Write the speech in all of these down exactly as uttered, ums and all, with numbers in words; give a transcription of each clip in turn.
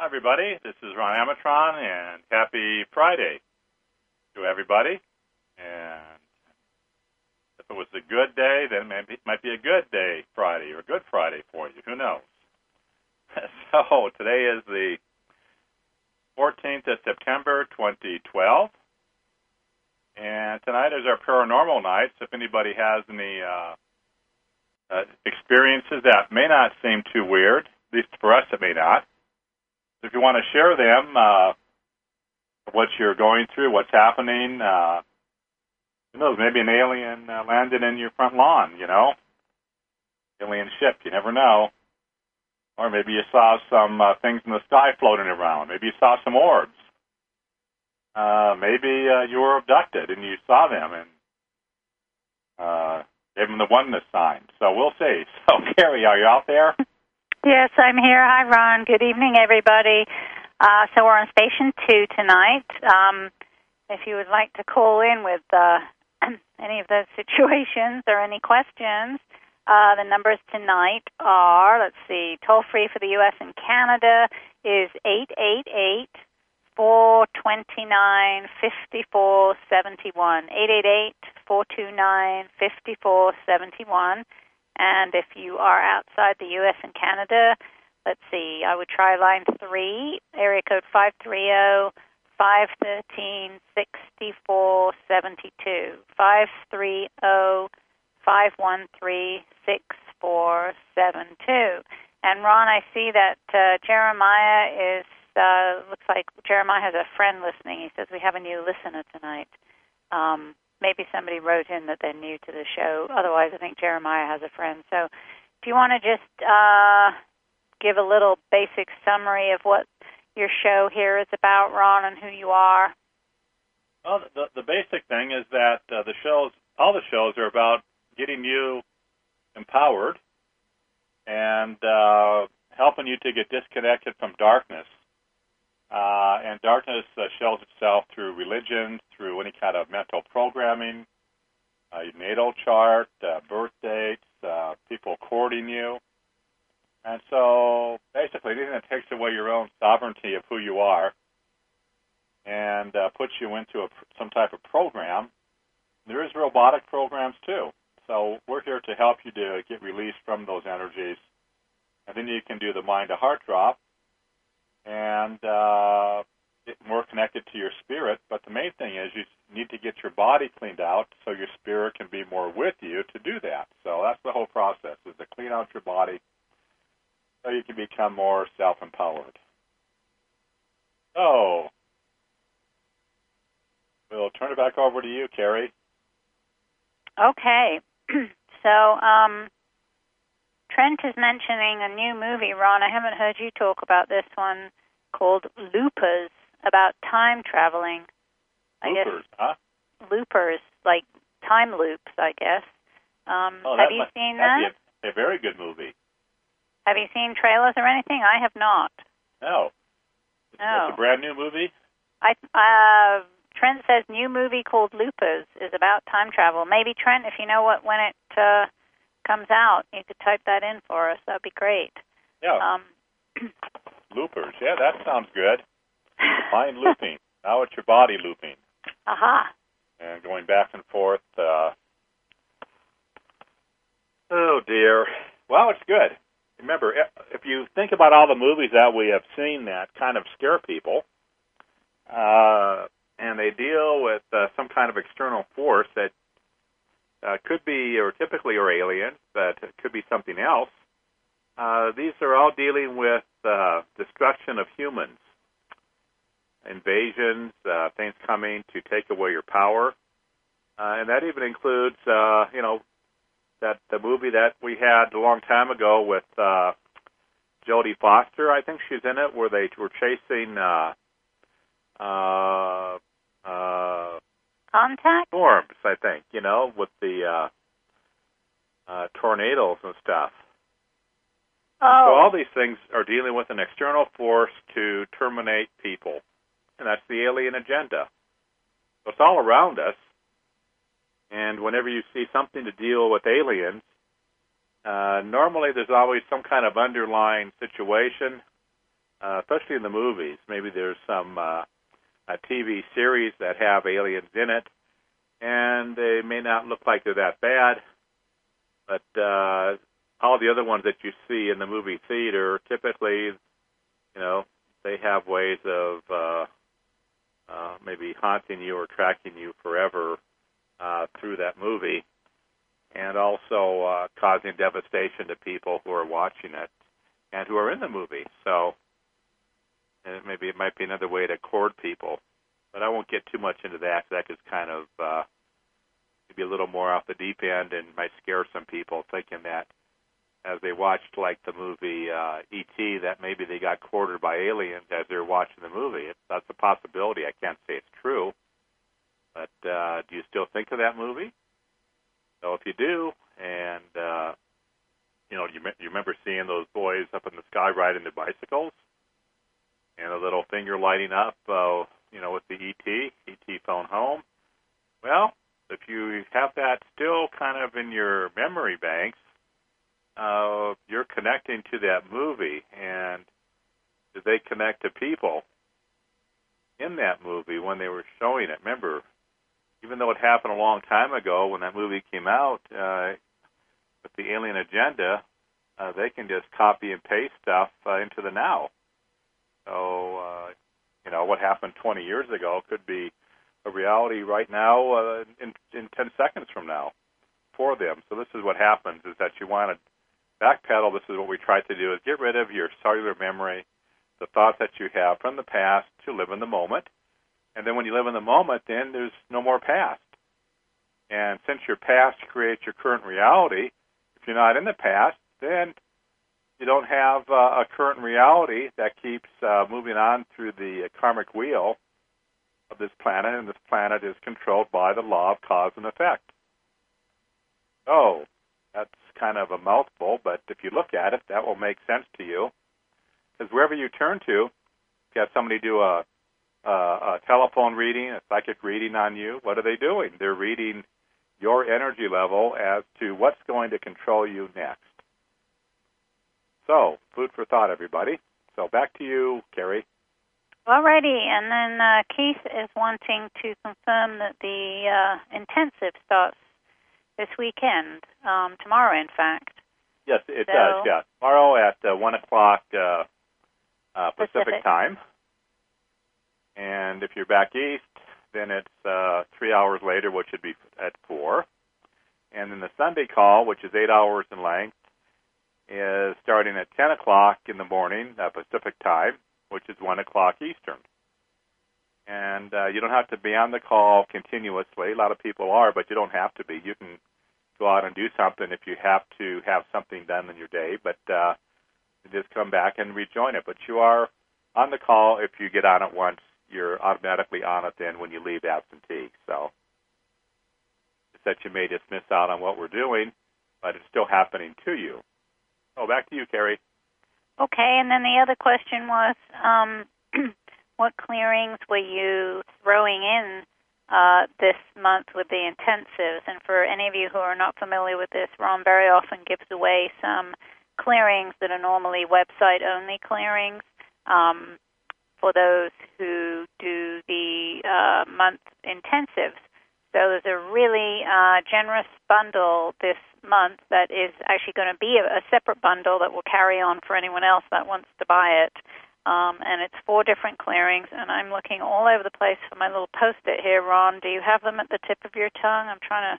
Hi, everybody. This is Ron Amatron, and happy Friday to everybody. And if it was a good day, then maybe it might be a good day Friday or a good Friday for you. Who knows? So today is the fourteenth of September, twenty twelve. And tonight is our paranormal night. So if anybody has any uh, uh, experiences that may not seem too weird, at least for us it may not, if you want to share them, uh, what you're going through, what's happening, uh, who knows, maybe an alien uh, landed in your front lawn, you know, alien ship, you never know. Or maybe you saw some uh, things in the sky floating around. Maybe you saw some orbs. Uh, maybe uh, you were abducted and you saw them and uh, gave them the oneness sign. So we'll see. So, Carrie, are you out there? Yes, I'm here. Hi, Ron. Good evening, everybody. Uh, so we're on Station two tonight. Um, if you would like to call in with uh, any of those situations or any questions, uh, the numbers tonight are, let's see, toll-free for the U S and Canada is eight eight eight, four two nine, five four seven one, eight eight eight, four two nine, five four seven one. And if you are outside the U S and Canada, let's see, I would try line three, area code five three zero, five one three, six four seven two, five three zero, five one three, six four seven two. And Ron, I see that uh, Jeremiah is, uh, looks like Jeremiah has a friend listening. He says we have a new listener tonight. Um Maybe somebody wrote in that they're new to the show. Otherwise, I think Jeremiah has a friend. So do you want to just uh, give a little basic summary of what your show here is about, Ron, and who you are? Well, the, the basic thing is that uh, the shows, all the shows are about getting you empowered and uh, helping you to get disconnected from darkness. Uh, and darkness uh, shows itself through religion, through any kind of mental programming, uh, your natal chart, uh, birth dates, uh, people courting you. And so basically anything that takes away your own sovereignty of who you are and uh, puts you into a, some type of program. There is robotic programs too. So we're here to help you to get released from those energies. And then you can do the mind-to-heart drop and uh, get more connected to your spirit. But the main thing is you need to get your body cleaned out so your spirit can be more with you to do that. So that's the whole process, is to clean out your body so you can become more self-empowered. So we'll turn it back over to you, Carrie. Okay. so um, Trent is mentioning a new movie, Ron. I haven't heard you talk about this one, called Loopers, about time traveling. I Loopers, guess, huh? Loopers, like time loops, I guess. Um, oh, have that you must, seen that'd that? Be a, a very good movie. Have you seen trailers or anything? I have not. No. No. It's a brand new movie? I uh, Trent says new movie called Loopers is about time travel. Maybe, Trent, if you know what when it uh, comes out, you could type that in for us. That'd be great. Yeah. Um, Loopers. Yeah, that sounds good. Mind looping. Now it's your body looping. Aha. And going back and forth. Uh, oh, dear. Well, it's good. Remember, if you think about all the movies that we have seen that kind of scare people, uh, and they deal with uh, some kind of external force that uh, could be, or typically are aliens, but it could be something else, uh, these are all dealing with uh, destruction of humans, invasions, uh, things coming to take away your power, uh, and that even includes, uh, you know, that the movie that we had a long time ago with uh, Jodie Foster, I think she's in it, where they were chasing uh, uh, uh, Contact? storms, I think, you know, with the uh, uh, tornadoes and stuff. Oh. So all these things are dealing with an external force to terminate people, and that's the alien agenda. So it's all around us. And whenever you see something to deal with aliens, uh, normally there's always some kind of underlying situation uh, especially in the movies. Maybe there's some uh, a T V series that have aliens in it, and they may not look like they're that bad, but uh, all the other ones that you see in the movie theater, typically, you know, they have ways of uh, uh, maybe haunting you or tracking you forever uh, through that movie, and also uh, causing devastation to people who are watching it and who are in the movie. So uh, maybe it might be another way to cord people. But I won't get too much into that, 'cause that is kind of uh, maybe a little more off the deep end and might scare some people thinking that as they watched, like, the movie uh, E T, that maybe they got quartered by aliens as they were watching the movie. It's, that's a possibility. I can't say it's true. But uh, do you still think of that movie? So if you do, and, uh, you know, you, you remember seeing those boys up in the sky riding their bicycles and a little finger lighting up, uh, you know, with the E T, E T phone home. Well, if you have that still kind of in your memory banks, uh, you're connecting to that movie, and did they connect to people in that movie when they were showing it? Remember, even though it happened a long time ago when that movie came out, uh, with the alien agenda, uh, they can just copy and paste stuff uh, into the now. So, uh, you know, what happened twenty years ago could be a reality right now uh, in, in ten seconds from now for them. So this is what happens, is that you want to backpedal. This is what we try to do, is get rid of your cellular memory, the thoughts that you have from the past, to live in the moment. And then when you live in the moment, then there's no more past. And since your past creates your current reality, if you're not in the past, then you don't have uh, a current reality that keeps uh, moving on through the karmic wheel of this planet, and this planet is controlled by the law of cause and effect. So that's kind of a mouthful, but if you look at it, that will make sense to you. Because wherever you turn to, you have somebody do a Uh, a telephone reading, a psychic reading on you, what are they doing? They're reading your energy level as to what's going to control you next. So, food for thought, everybody. So back to you, Carrie. Alrighty, and then uh, Keith is wanting to confirm that the uh, intensive starts this weekend, um, tomorrow, in fact. Yes, it so, does, yeah. Tomorrow at uh, one o'clock uh, uh, Pacific, Pacific time. And if you're back east, then it's uh, three hours later, which would be at four. And then the Sunday call, which is eight hours in length, is starting at ten o'clock in the morning, uh, Pacific time, which is one o'clock Eastern. And uh, you don't have to be on the call continuously. A lot of people are, but you don't have to be. You can go out and do something if you have to have something done in your day, but uh, just come back and rejoin it. But you are on the call. If you get on it once, you're automatically on it then when you leave absentee. So it's that you may just miss out on what we're doing, but it's still happening to you. Oh, back to you, Carrie. Okay, and then the other question was, um, what clearings were you throwing in uh, this month with the intensives? And for any of you who are not familiar with this, Ron very often gives away some clearings that are normally website-only clearings. Um, for those who do the uh, month intensives. So there's a really uh, generous bundle this month that is actually going to be a, a separate bundle that will carry on for anyone else that wants to buy it. Um, and it's four different clearings, and I'm looking all over the place for my little Post-it here, Ron. Do you have them at the tip of your tongue? I'm trying to...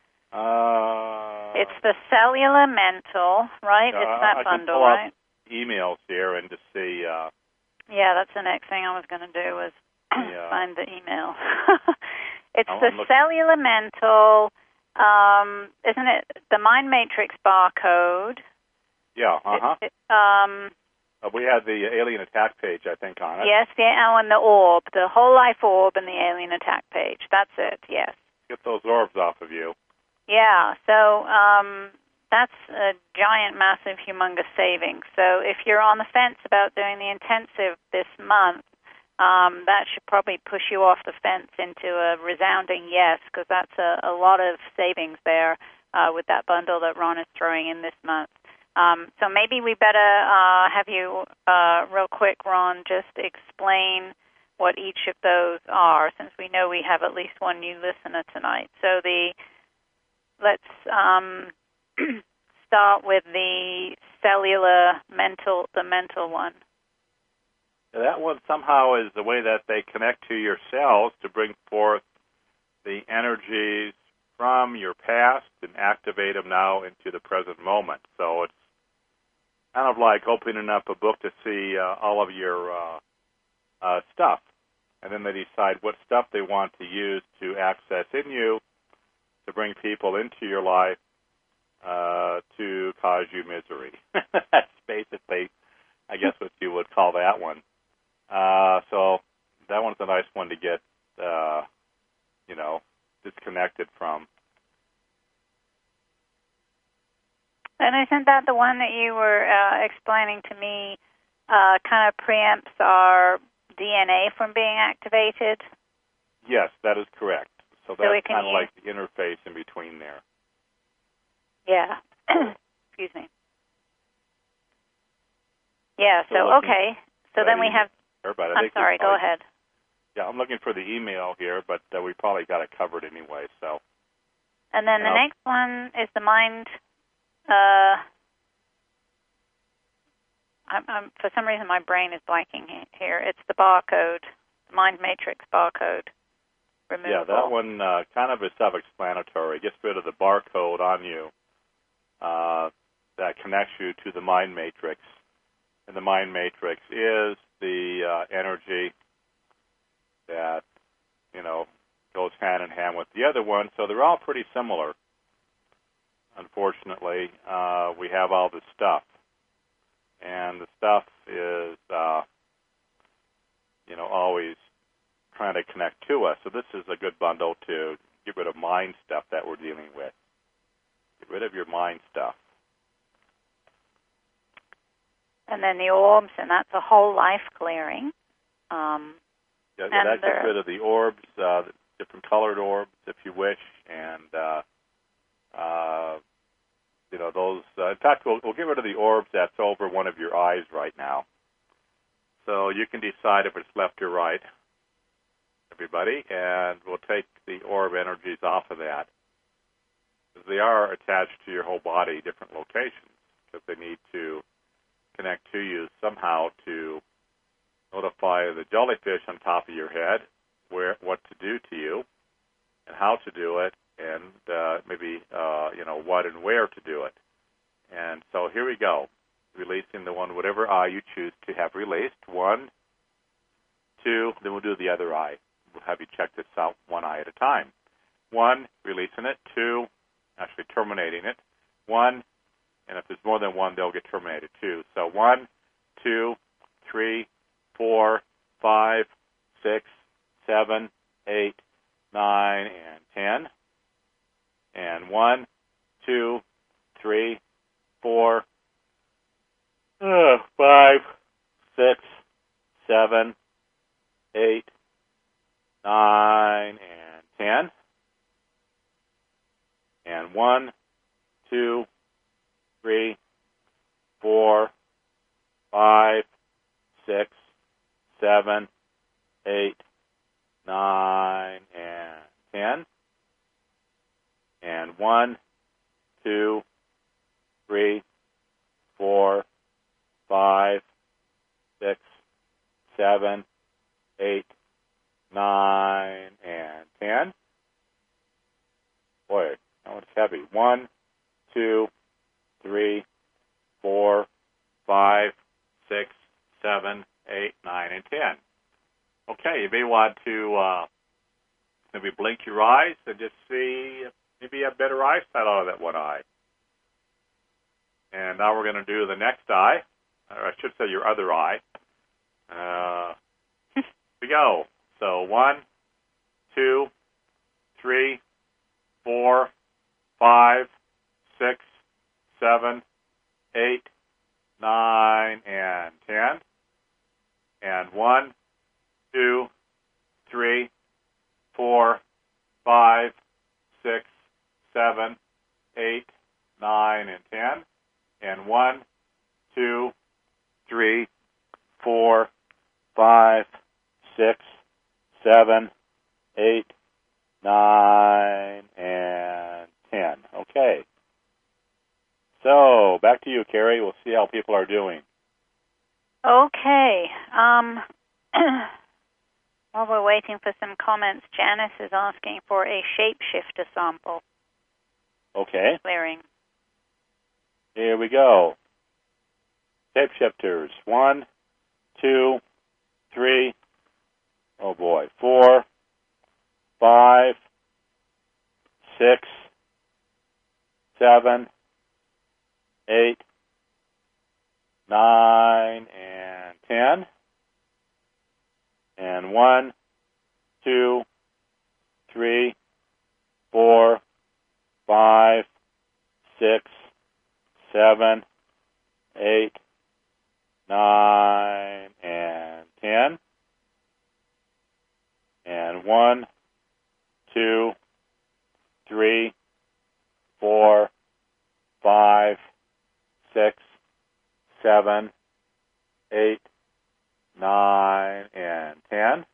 Uh, it's the cellular mental, right? Uh, it's that I bundle, can pull right? up emails here and just see... Uh, Yeah, that's the next thing I was going to do was yeah. find the email. It's I'm the looking. cellular mental, um, isn't it, the Mind Matrix barcode. Yeah, uh-huh. It, it, um, uh, we had the alien attack page, I think, on it. yes, the, oh, and the orb, the whole life orb and the alien attack page. That's it, yes. Get those orbs off of you. Yeah, so um, that's a giant, massive, humongous savings. So if you're on the fence about doing the intensive this month, um, that should probably push you off the fence into a resounding yes, because that's a, a lot of savings there uh, with that bundle that Ron is throwing in this month. Um, so maybe we better uh, have you, uh, real quick, Ron, just explain what each of those are, since we know we have at least one new listener tonight. So the let's um, start with the cellular mental, the mental one. That one somehow is the way that they connect to your cells to bring forth the energies from your past and activate them now into the present moment. So it's kind of like opening up a book to see uh, all of your uh, uh, stuff. And then they decide what stuff they want to use to access in you to bring people into your life uh, to cause you misery. That's basically, I guess, what you would call that one. Uh, so that one's a nice one to get, uh, you know, disconnected from. And isn't that the one that you were uh, explaining to me uh, kind of preempts our D N A from being activated? Yes, that is correct. So that's so kind of use... like the interface in between there. Yeah. Excuse me. Yeah, so, so okay. So then we have... But I I'm think sorry, probably, go ahead. Yeah, I'm looking for the email here, but uh, we probably got it covered anyway. So. And then and the I'll, next one is the mind... Uh, I'm, I'm, for some reason, my brain is blanking here. It's the barcode, the mind matrix barcode removal. Yeah, that one uh, kind of is self-explanatory. It gets rid of the barcode on you uh, that connects you to the mind matrix. And the mind matrix is the uh, energy that, you know, goes hand in hand with the other one. So they're all pretty similar. Unfortunately, uh, we have all this stuff. And the stuff is, uh, you know, always trying to connect to us. So this is a good bundle to get rid of mind stuff that we're dealing with. Get rid of your mind stuff. And then the orbs, and that's a whole life clearing. Um, yeah, yeah, that gets rid of the orbs, uh, the different colored orbs, if you wish, and uh, uh, you know those. Uh, in fact, we'll, we'll get rid of the orbs that's over one of your eyes right now. So you can decide if it's left or right, everybody, and we'll take the orb energies off of that, because they are attached to your whole body, different locations, because they need to connect to you somehow to notify the jellyfish on top of your head where what to do to you and how to do it, and uh, maybe uh, you know what and where to do it. And so here we go, releasing the one, whatever eye you choose to have released. One, two, then we'll do the other eye. We'll have you check this out one eye at a time. One, releasing it. Two, actually terminating it. One, and if there's more than one, they'll get terminated too. So one, two, three, four, five, six, seven, eight, nine, and ten. And one, two, three, four, uh, five, six, seven, eight, nine, and ten. And one, two, three, four, five, six, seven, eight, nine, and ten. And one, two, three, four, five, six, seven, eight, nine, and ten. Boy, that one's heavy. One, two, three, four, five, six, seven, eight, nine, and ten. Okay, you may want to uh, maybe blink your eyes and just see if maybe you have better eyesight out of that one eye. And now we're going to do the next eye, or I should say your other eye. Uh, here we go. So one, two, three, four, five, six, seven, eight, nine, and ten. And one, two, three, four, five, six, seven, eight, nine, and ten. And And one, two, three, four, five, six, seven, eight, nine, and ten. Okay. So, back to you, Carrie. We'll see how people are doing. Okay. Um, while we're waiting for some comments, Janice is asking for a shapeshifter sample. Okay. Clearing. Here we go. Shapeshifters. One, two, three, oh boy, four, five, six, seven, eight, nine, and ten. And one, two, three, four, five, six, seven, eight, nine, and ten. And one, two, three, four, five, six, seven, eight, nine, and ten.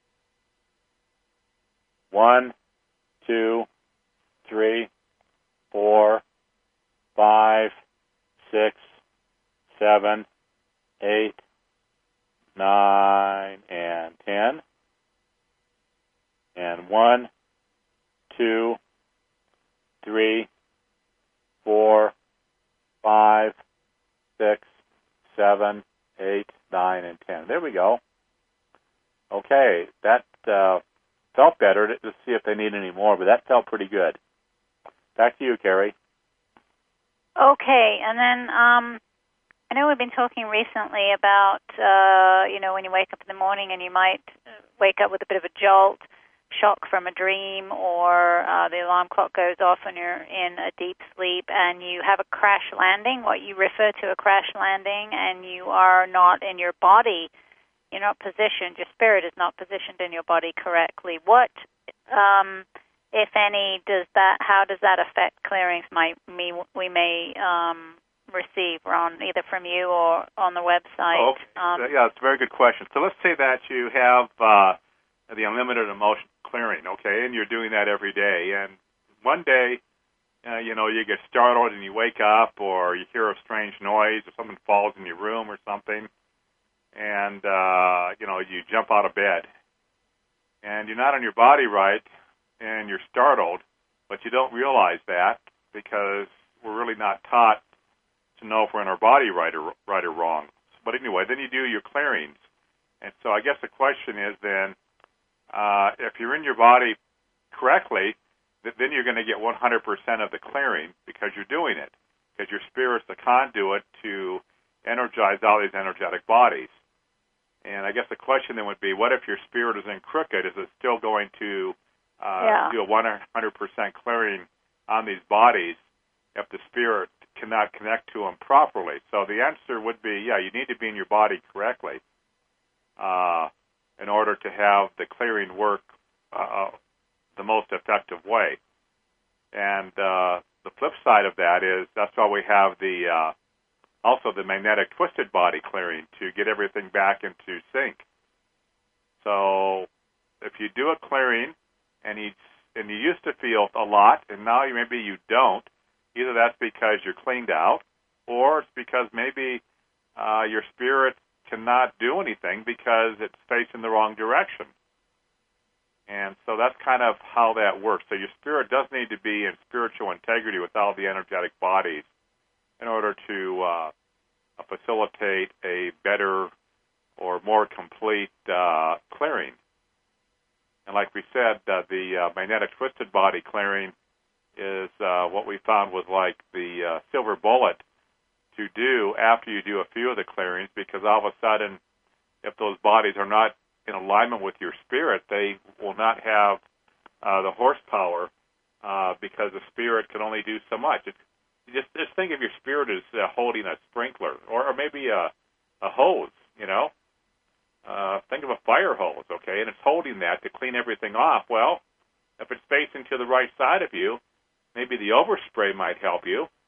One, two, three, four, five, six, seven, eight, nine, and ten. And one, two, three, four, five, six, seven, eight, nine, and ten. There we go. Okay, that uh, felt better. Let's see if they need any more, but that felt pretty good. Back to you, Carrie. Okay, and then um, I know we've been talking recently about, uh, you know, when you wake up in the morning and you might wake up with a bit of a jolt, shock from a dream, or uh, the alarm clock goes off when you're in a deep sleep and you have a crash landing, what you refer to a crash landing, and you are not in your body. You're not positioned. Your spirit is not positioned in your body correctly. What, um, if any, does that? How does that affect clearings might me, we may um, receive, Ron, either from you or on the website? Okay. Um, yeah, it's a very good question. So let's say that you have uh, the unlimited emotion clearing, okay, and you're doing that every day. And one day, uh, you know, you get startled and you wake up, or you hear a strange noise, or someone falls in your room or something, and, uh, you know, you jump out of bed. And you're not on your body right, and you're startled, but you don't realize that because we're really not taught to know if we're in our body right or, right or wrong. But anyway, then you do your clearings. And so I guess the question is then, uh, if you're in your body correctly, th- then you're going to get one hundred percent of the clearing because you're doing it, because your spirit's the conduit to energize all these energetic bodies. And I guess the question then would be, what if your spirit is in crooked? Is it still going to uh, yeah. do a one hundred percent clearing on these bodies if the spirit cannot connect to them properly? So the answer would be, yeah, you need to be in your body correctly uh, in order to have the clearing work uh, the most effective way. And uh, the flip side of that is that's why we have the uh, also the magnetic twisted body clearing to get everything back into sync. So if you do a clearing and you, and you used to feel a lot and now you, maybe you don't, either that's because you're cleaned out or it's because maybe uh, your spirit cannot do anything because it's facing the wrong direction. And so that's kind of how that works. So your spirit does need to be in spiritual integrity with all the energetic bodies in order to uh, facilitate a better or more complete uh, clearing. And like we said, uh, the uh, magnetic twisted body clearing is uh, what we found was like the uh, silver bullet to do after you do a few of the clearings, because all of a sudden, if those bodies are not in alignment with your spirit, they will not have uh, the horsepower uh, because the spirit can only do so much. It's, just, just think of your spirit as uh, holding a sprinkler or, or maybe a, a hose, you know. Uh, think of a fire hose, okay, and it's holding that to clean everything off. Well, if it's facing to the right side of you, maybe the overspray might help you,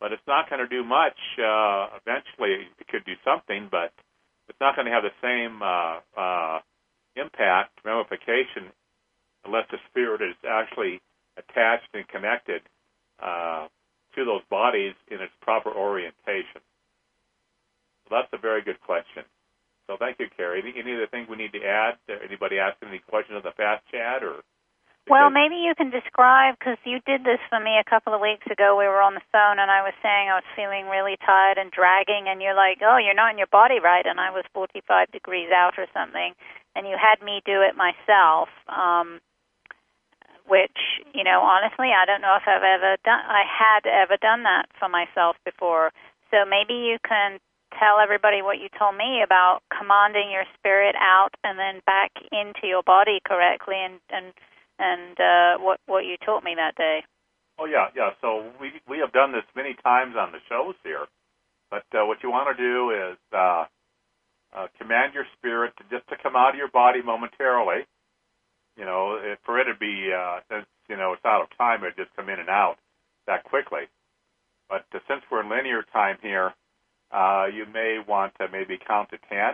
but it's not going to do much. Uh, eventually, it could do something, but it's not going to have the same uh, uh, impact, ramification, unless the spirit is actually attached and connected uh, to those bodies in its proper orientation. So that's a very good question. So thank you, Carrie. Any, any other things we need to add? Anybody asking any questions on the fast chat? Or Well, maybe you can describe, because you did this for me a couple of weeks ago. We were on the phone, and I was saying I was feeling really tired and dragging, and you're like, oh, you're not in your body right, and I was forty-five degrees out or something, and you had me do it myself, um, which, you know, honestly, I don't know if I've ever done, I had ever done that for myself before. So maybe you can tell everybody what you told me about commanding your spirit out and then back into your body correctly, and, and and uh, what what you taught me that day. Oh, yeah, yeah. So we we have done this many times on the shows here. But uh, what you want to do is uh, uh, command your spirit to just to come out of your body momentarily. You know, if for it to be, uh, since, you know, it's out of time, it would just come in and out that quickly. But uh, since we're in linear time here, uh, you may want to maybe count to ten,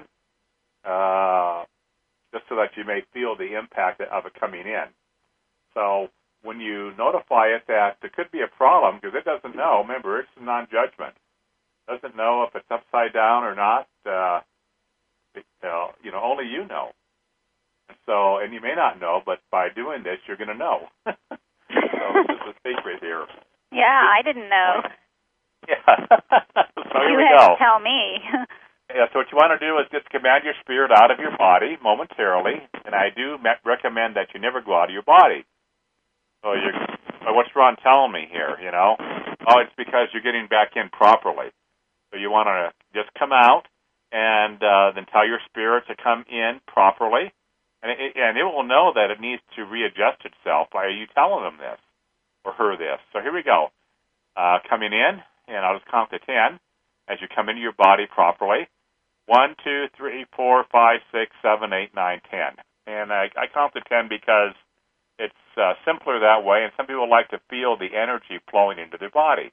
uh, just so that you may feel the impact of it coming in. So when you notify it that there could be a problem, because it doesn't know, remember, it's non-judgment. It doesn't know if it's upside down or not. Uh, it, uh, you know, only you know. And so, and you may not know, but by doing this, you're going to know. So this is a secret here. Yeah, I didn't know. Yeah. So here you we had go. to tell me. Yeah, so what you want to do is just command your spirit out of your body momentarily, and I do me- recommend that you never go out of your body. So you're, well, what's Ron telling me here, you know? Oh, it's because you're getting back in properly. So you want to just come out and uh, then tell your spirit to come in properly, and it, and it will know that it needs to readjust itself by you telling them this or her this. So here we go. Uh, coming in, and I'll just count to ten as you come into your body properly. One, two, three, four, five, six, seven, eight, nine, ten. And I, I count to ten because it's uh, simpler that way, and some people like to feel the energy flowing into their body.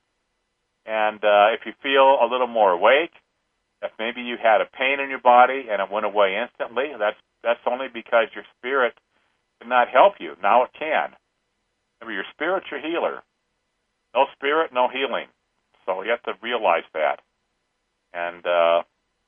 And uh, if you feel a little more awake, if maybe you had a pain in your body and it went away instantly, that's that's only because your spirit did not help you. Now it can. Remember, your spirit's your healer. No spirit, no healing. So you have to realize that. And, uh,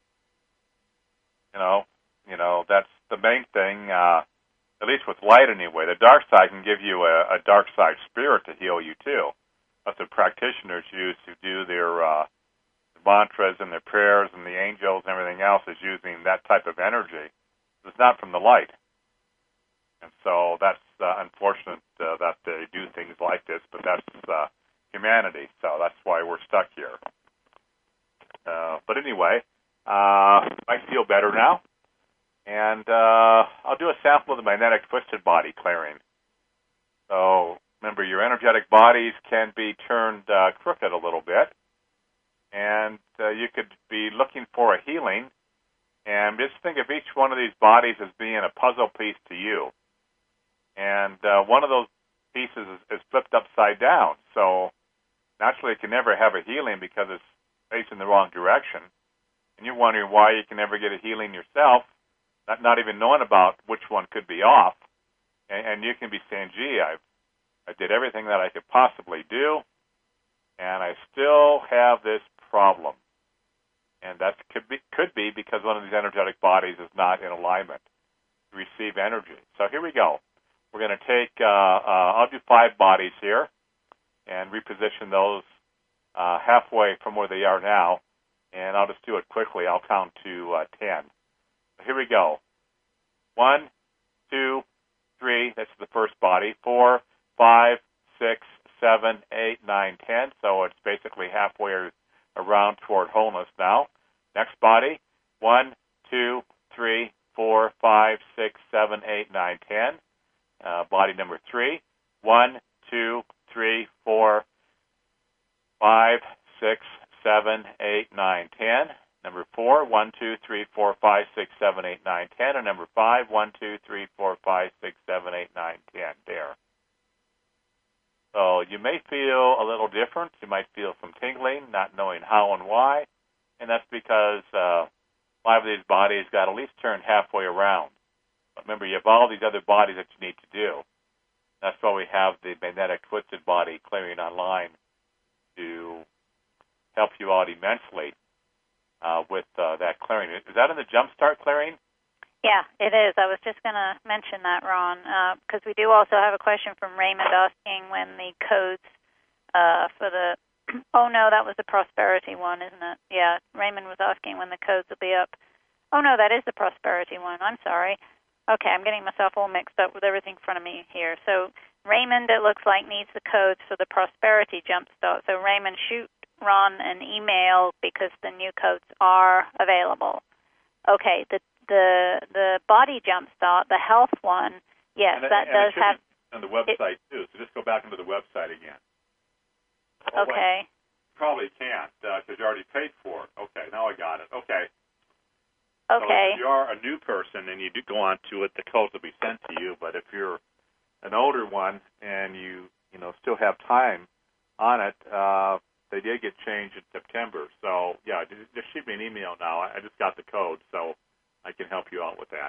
you know, you know, that's the main thing, uh, at least with light anyway. The dark side can give you a, a dark side spirit to heal you too. That's what practitioners use who do their uh, mantras and their prayers, and the angels and everything else is using that type of energy. It's not from the light. And so that's uh, unfortunate uh, that they do things like this, but that's uh, humanity, so that's why we're stuck here. Uh, but anyway, uh, I feel better now. And uh, I'll do a sample of the magnetic twisted body clearing. So remember, your energetic bodies can be turned uh, crooked a little bit. And uh, you could be looking for a healing. And just think of each one of these bodies as being a puzzle piece to you. And uh, one of those pieces is, is flipped upside down. So naturally it can never have a healing because it's facing the wrong direction. And you're wondering why you can never get a healing yourself, not, not even knowing about which one could be off. And, and you can be saying, gee, I've, I did everything that I could possibly do, and I still have this problem. And that could be, could be because one of these energetic bodies is not in alignment to receive energy. So here we go. We're going to take, uh, uh, I'll do five bodies here and reposition those uh, halfway from where they are now. And I'll just do it quickly. I'll count to uh, ten. So here we go. One, two, three. That's the first body. Four, five, six, seven, eight, nine, ten. So it's basically halfway around toward wholeness now. Next body. One, two, three, four, five, six, seven, eight, nine, ten. Uh, body number three. One, two, three, four, five, six, seven, eight, nine, ten. Number four, one, two, three, four, five, six, seven, eight, nine, ten. And number five, one, two, three, four, five, six, seven, eight, nine, ten. There. So you may feel a little different. You might feel some tingling, not knowing how and why, and that's because uh, five of these bodies got at least turned halfway around. But remember, you have all these other bodies that you need to do. That's why we have the magnetic twisted body clearing online to help you out immensely uh, with uh, that clearing. Is that in the Jumpstart clearing? Yeah, it is. I was just going to mention that, Ron, because uh, we do also have a question from Raymond asking when the codes uh, for the, oh no, that was the prosperity one, isn't it? Yeah, Raymond was asking when the codes will be up. Oh no, that is the prosperity one. I'm sorry. Okay, I'm getting myself all mixed up with everything in front of me here. So Raymond, it looks like, needs the codes for the prosperity jumpstart. So Raymond, shoot Ron an email because the new codes are available. Okay, the The the body jumpstart, the health one, yes, and, that and does it have on the website it, too. So just go back into the website again. Oh, okay. Wait. Probably can't because uh, you already paid for it. Okay, now I got it. Okay. Okay. So if you are a new person and you do go on to it, the codes will be sent to you. But if you're an older one and you you know still have time on it, uh, they did get changed in September. So yeah, just, just shoot me an email now. I, I just got the code, so I can help you out with that.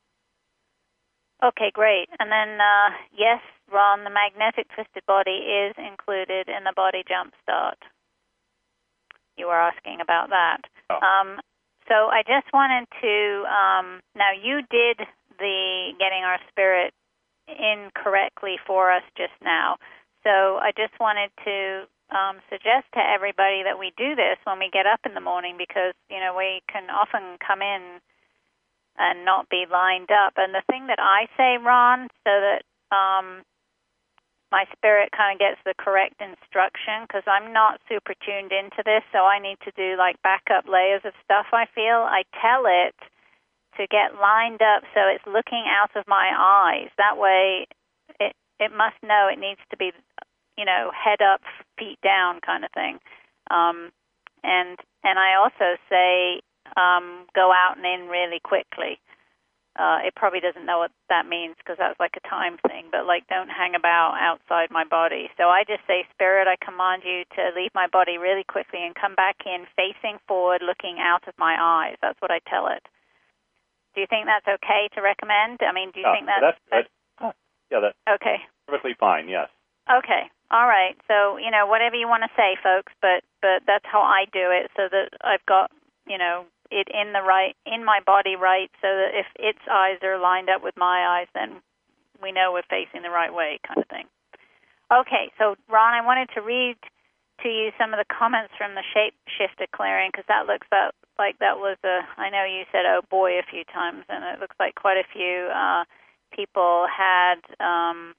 Okay, great. And then, uh, yes, Ron, the magnetic twisted body is included in the body jumpstart. You were asking about that. Oh. Um, so I just wanted to, um, now you did the getting our spirit in correctly for us just now. So I just wanted to um, suggest to everybody that we do this when we get up in the morning because, you know, we can often come in and not be lined up. And the thing that I say, Ron, so that um, my spirit kind of gets the correct instruction, because I'm not super tuned into this, so I need to do like backup layers of stuff, I feel. I tell it to get lined up so it's looking out of my eyes. That way it, it must know it needs to be, you know, head up, feet down kind of thing. Um, and and I also say, Um, go out and in really quickly. Uh, it probably doesn't know what that means because that's like a time thing, but like don't hang about outside my body. So I just say, Spirit, I command you to leave my body really quickly and come back in facing forward, looking out of my eyes. That's what I tell it. Do you think that's okay to recommend? I mean, do you oh, think that's... that's, that's, huh. Yeah, that's okay. perfectly fine, yes. Okay. All right. So, you know, whatever you want to say, folks, but, but that's how I do it so that I've got, you know, it in the right in my body right, so that if its eyes are lined up with my eyes, then we know we're facing the right way, kind of thing. Okay, so Ron, I wanted to read to you some of the comments from the Shapeshifter clearing because that looks like that was a. I know you said "oh boy" a few times, and it looks like quite a few uh, people had um,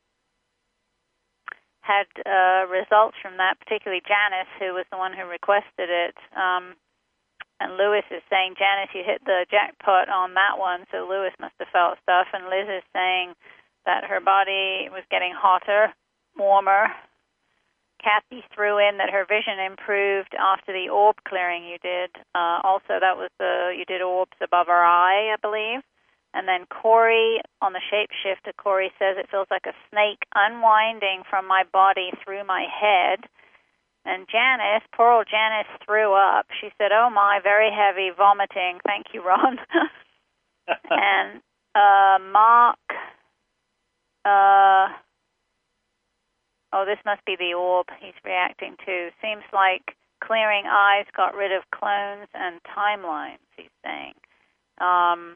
had uh, results from that. Particularly Janice, who was the one who requested it. Um, And Lewis is saying, Janice, you hit the jackpot on that one, so Lewis must have felt stuff. And Liz is saying that her body was getting hotter, warmer. Kathy threw in that her vision improved after the orb clearing you did. Uh, also, that was the you did orbs above her eye, I believe. And then Corey, on the Shapeshifter, Corey says it feels like a snake unwinding from my body through my head. And Janice, poor old Janice, threw up. She said, oh, my, very heavy vomiting. Thank you, Ron. And uh, Mark, uh, oh, this must be the orb he's reacting to. Seems like clearing eyes got rid of clones and timelines, he's saying. Um,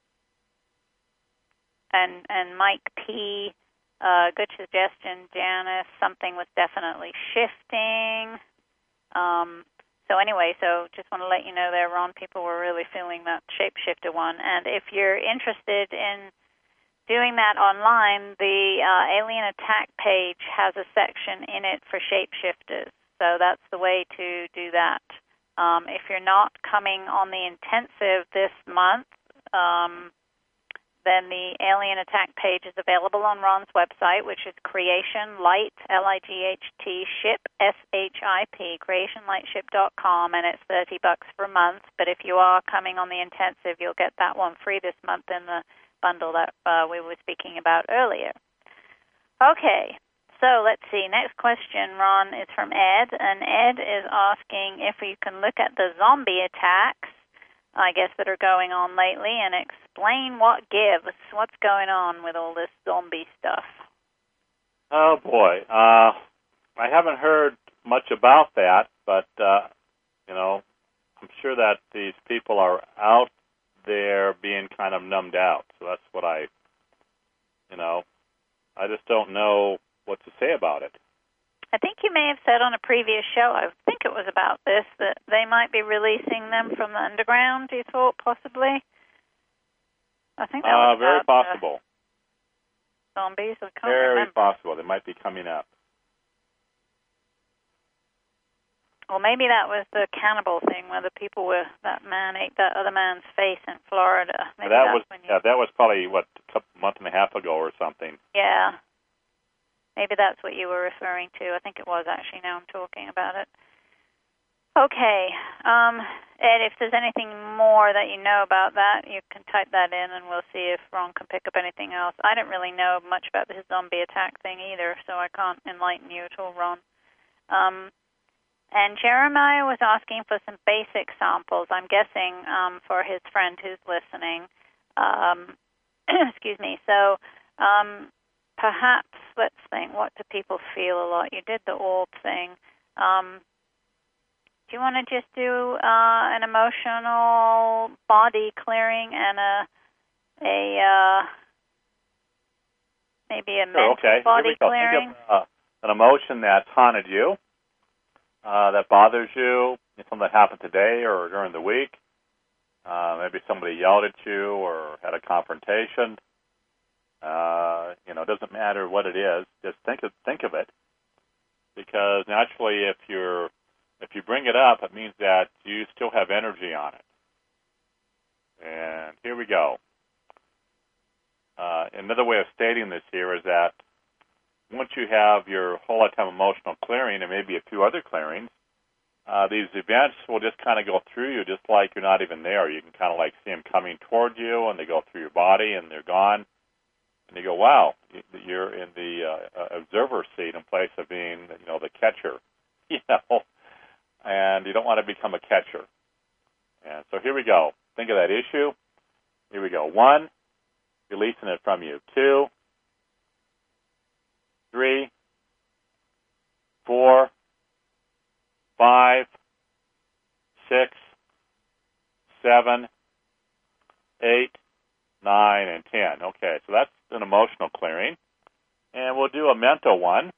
and, and Mike P., Uh, good suggestion, Janice. Something was definitely shifting. Um, so anyway, so just want to let you know there, Ron, people were really feeling that Shapeshifter one. And if you're interested in doing that online, the uh, Alien Attack page has a section in it for shapeshifters. So that's the way to do that. Um, if you're not coming on the intensive this month, um, then the Alien Attack page is available on Ron's website, which is Creation Light, L I G H T, Ship, S H I P, creation light ship dot com, and it's thirty bucks per month. But if you are coming on the intensive, you'll get that one free this month in the bundle that uh, we were speaking about earlier. Okay, So let's see. Next question, Ron, is from Ed, and Ed is asking if you can look at the zombie attacks, I guess, that are going on lately, and explain what gives. What's going on with all this zombie stuff? Oh boy, uh, I haven't heard much about that, but uh, you know, I'm sure that these people are out there being kind of numbed out. So that's what I, you know, I just don't know what to say about it. I think you may have said on a previous show, I think it was about this, that they might be releasing them from the underground, you thought, possibly? I think that uh, was very about, possible. Uh, zombies, I can't very remember. possible. They might be coming up. Well, maybe that was the cannibal thing, where the people were, that man ate that other man's face in Florida. Maybe that that's was when you, yeah, that was probably, what, a couple, month and a half ago or something. Yeah. Maybe that's what you were referring to. I think it was, actually, now I'm talking about it. Okay. Um, Ed, if there's anything more that you know about that, you can type that in, and we'll see if Ron can pick up anything else. I don't really know much about this zombie attack thing either, so I can't enlighten you at all, Ron. Um, and Jeremiah was asking for some basic samples, I'm guessing, um, for his friend who's listening. Um, excuse me. So... Um, Perhaps, let's think, what do people feel a lot? You did the orb thing. Um, do you want to just do uh, an emotional body clearing and a, a uh, maybe a mental sure, okay. body Here we go. clearing? Think of, uh, an emotion that's haunted you, uh, that bothers you, something that happened today or during the week. Uh, maybe somebody yelled at you or had a confrontation. Uh, you know, it doesn't matter what it is. Just think of think of it, because naturally, if you're if you bring it up, it means that you still have energy on it. And here we go. Uh, another way of stating this here is that once you have your whole lifetime emotional clearing, and maybe a few other clearings, uh, these events will just kind of go through you, just like you're not even there. You can kind of like see them coming toward you, and they go through your body, and they're gone. And you go, wow, you're in the uh, observer seat in place of being, you know, the catcher, you know, and you don't want to become a catcher. And so here we go. Think of that issue. Here we go. One, releasing it from you. Two, three, four, five, six, seven, eight, nine, and ten. Okay, so that's an emotional clearing. And we'll do a mental one.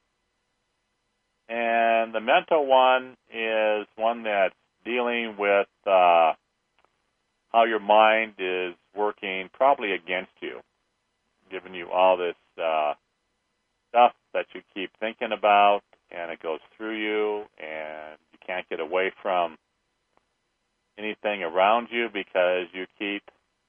And the mental one is one that's dealing with uh, how your mind is working probably against you, giving you all this uh, stuff that you keep thinking about, and it goes through you, and you can't get away from anything around you because you keep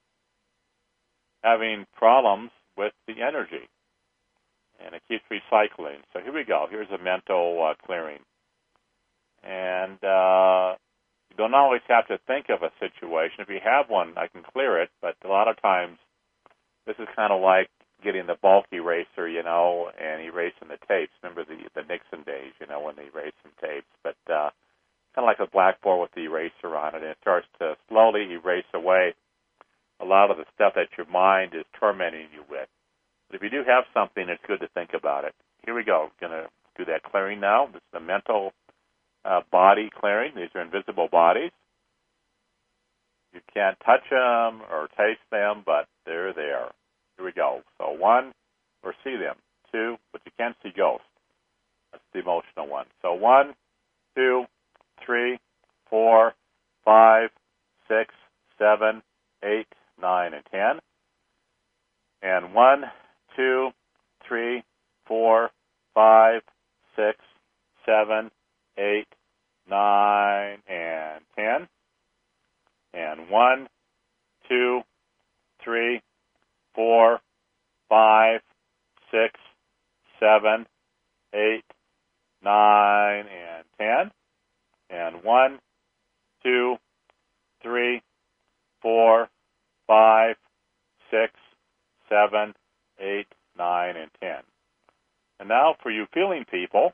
having problems with the energy, and it keeps recycling. So here we go. Here's a mental uh, clearing. And uh, you don't always have to think of a situation. If you have one, I can clear it, but a lot of times this is kind of like getting the bulk eraser, you know, and erasing the tapes. Remember the, the Nixon days, you know, when they erased some tapes. But uh, kind of like a blackboard with the eraser on it, and it starts to slowly erase away a lot of the stuff that your mind is tormenting you with. But if you do have something, it's good to think about it. Here we go. We're going to do that clearing now. This is the mental uh, body clearing. These are invisible bodies. You can't touch them or taste them, but they're there. Here we go. So one, or see them. Two, but you can't see ghosts. That's the emotional one. So one, two, three, four, five, six, seven, eight, nine, and ten. And one, two, three, four, five, six, seven, eight, nine, and ten. And one, two, three, four, five, six, seven, eight, nine, and ten. And one, two, three, four, five, six, seven, eight, nine, and ten. And now for you feeling people,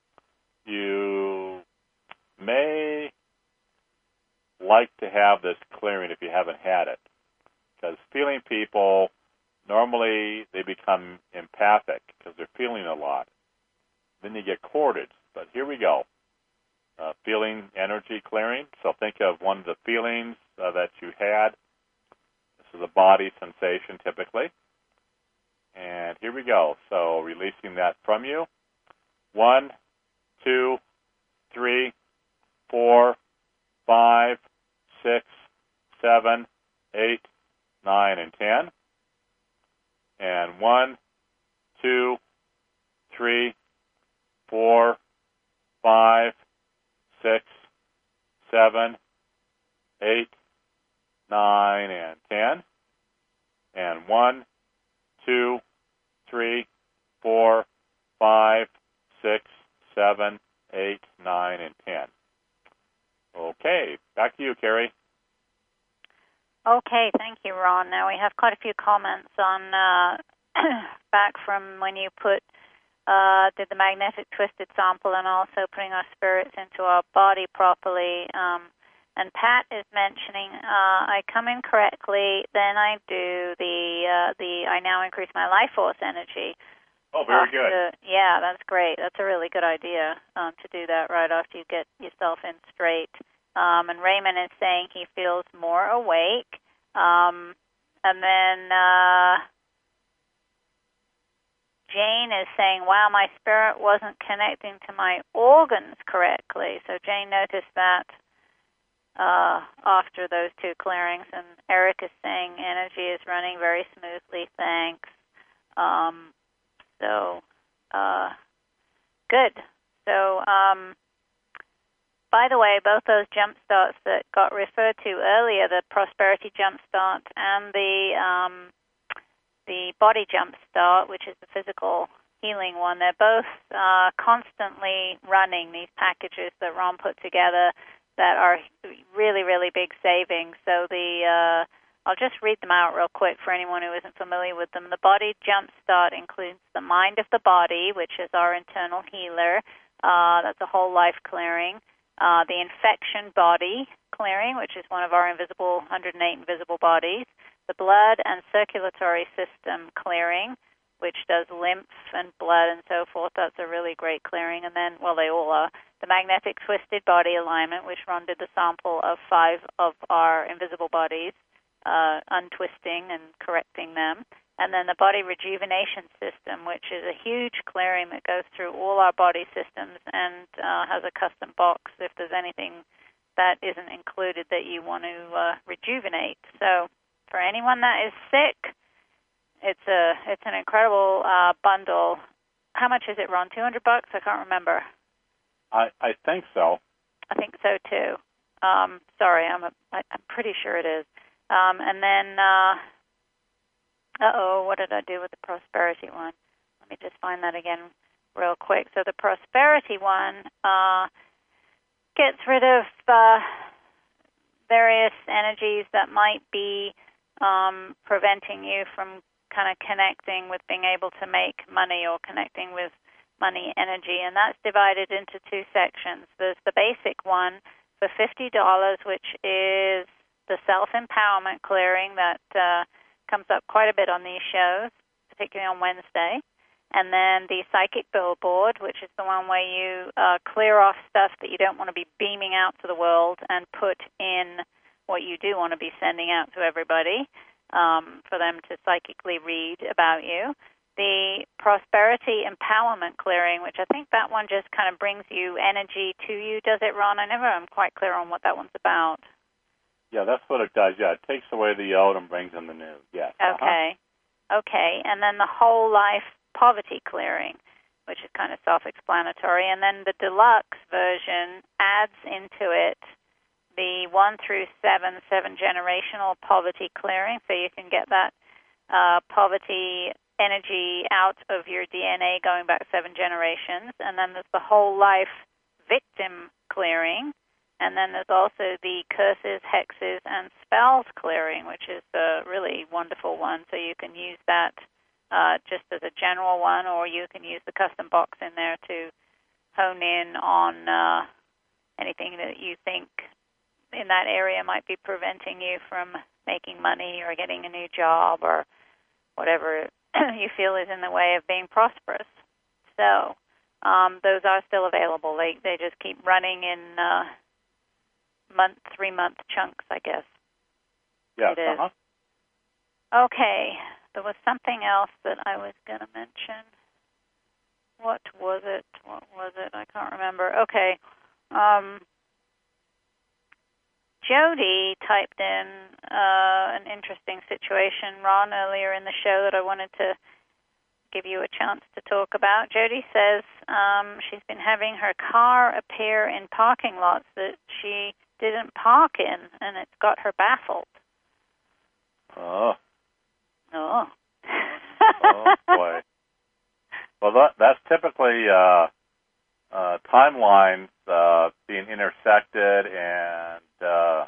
you may like to have this clearing if you haven't had it. Because feeling people, normally they become empathic because they're feeling a lot. Then you get corded. But here we go. Uh, feeling energy clearing. So think of one of the feelings uh, that you had. This is a body sensation typically. And here we go. So releasing that from you. One, two, three, four, five, six, seven, eight, nine, and ten. And one, two, three, four, five, six, seven, eight, nine, and ten. And one, two, three, four, five, six, seven, eight, nine, and ten. Okay, back to you, Carrie. Okay, thank you, Ron. Now we have quite a few comments on uh, back from when you put uh, did the magnetic twisted sample and also putting our spirits into our body properly. Um, and Pat is mentioning uh, I come in correctly, then I do the uh, the I now increase my life force energy. Oh, very after, good. Yeah, that's great. That's a really good idea um, to do that right after you get yourself in straight. Um, and Raymond is saying he feels more awake. Um, and then uh, Jane is saying, wow, my spirit wasn't connecting to my organs correctly. So Jane noticed that uh, after those two clearings. And Eric is saying energy is running very smoothly, thanks. Um, so, uh, good. So, um, by the way, both those jump starts that got referred to earlier, the prosperity jump start and the um, the body jump start, which is the physical healing one, they're both uh, constantly running, these packages that Ron put together that are really, really big savings. So the uh, I'll just read them out real quick for anyone who isn't familiar with them. The body jump start includes the mind of the body, which is our internal healer. Uh, that's a whole life clearing. Uh, the infection body clearing, which is one of our invisible, one hundred eight invisible bodies. The blood and circulatory system clearing, which does lymph and blood and so forth. That's a really great clearing. And then, well, they all are. The magnetic twisted body alignment, which Ron did the sample of five of our invisible bodies, uh, untwisting and correcting them. And then the body rejuvenation system, which is a huge clearing that goes through all our body systems and uh, has a custom box if there's anything that isn't included that you want to uh, rejuvenate. So for anyone that is sick, it's a it's an incredible uh, bundle. How much is it, Ron? Two hundred bucks? I can't remember. I, I think so. I think so too. Um, sorry, I'm a, I, I'm pretty sure it is. Um, and then. Uh, Uh-oh, what did I do with the prosperity one? Let me just find that again real quick. So the prosperity one uh, gets rid of uh, various energies that might be um, preventing you from kind of connecting with being able to make money or connecting with money energy. And that's divided into two sections. There's the basic one for fifty dollars, which is the self-empowerment clearing that uh, comes up quite a bit on these shows, particularly on Wednesday. And then the psychic billboard, which is the one where you uh, clear off stuff that you don't want to be beaming out to the world and put in what you do want to be sending out to everybody um, for them to psychically read about you. The prosperity empowerment clearing, which I think that one just kind of brings you energy to you. Does it, Ron? I never am quite clear on what that one's about. Yeah, that's what it does. Yeah, it takes away the old and brings in the new. Yes. Okay. Uh-huh. Okay. And then the whole life poverty clearing, which is kind of self-explanatory. And then the deluxe version adds into it the one through seven, seven generational poverty clearing, so you can get that uh, poverty energy out of your D N A going back seven generations. And then there's the whole life victim clearing. And then there's also the curses, hexes, and spells clearing, which is a really wonderful one. So you can use that uh, just as a general one, or you can use the custom box in there to hone in on uh, anything that you think in that area might be preventing you from making money or getting a new job or whatever you feel is in the way of being prosperous. So um, those are still available. They they just keep running in uh, month, three-month chunks, I guess. Yes, it is. uh-huh. Okay, there was something else that I was going to mention. What was it? What was it? I can't remember. Okay. Um, Jody typed in uh, an interesting situation, Ron, earlier in the show that I wanted to give you a chance to talk about. Jody says um, she's been having her car appear in parking lots that she didn't park in, and it's got her baffled. Oh. Oh. Oh, boy. Well, that, that's typically uh, uh, timelines uh, being intersected, and uh,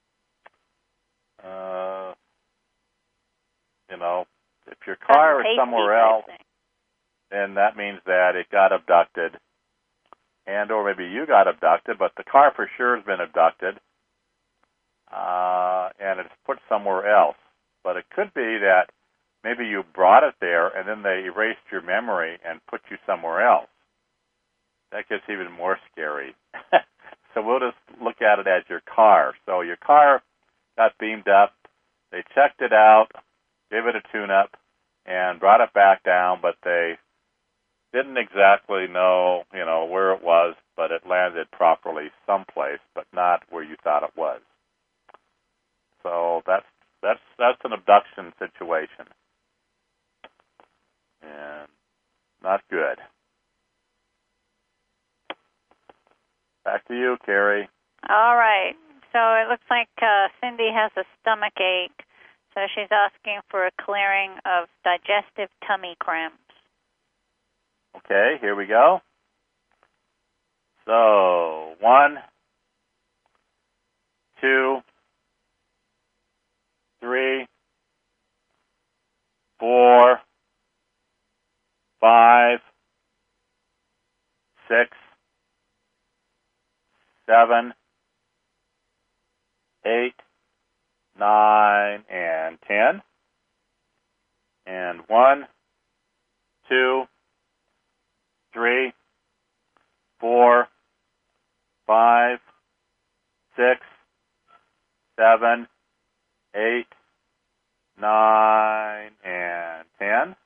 uh, you know, if your car is somewhere else, then that means that it got abducted, and or maybe you got abducted, but the car for sure has been abducted, uh, and it's put somewhere else. But it could be that maybe you brought it there, and then they erased your memory and put you somewhere else. That gets even more scary. So we'll just look at it as your car. So your car got beamed up. They checked it out, gave it a tune-up, and brought it back down, but they didn't exactly know, you know, where it was, but it landed properly someplace, but not where you thought it was. So that's that's that's an abduction situation, and not good. Back to you, Carrie. All right. So it looks like uh, Cindy has a stomach ache, so she's asking for a clearing of digestive tummy cramps. Okay, here we go. So, one, two, three, four, five, six, seven, eight, nine, and ten. And one, two, three, four, five, six, seven, eight, nine, and ten.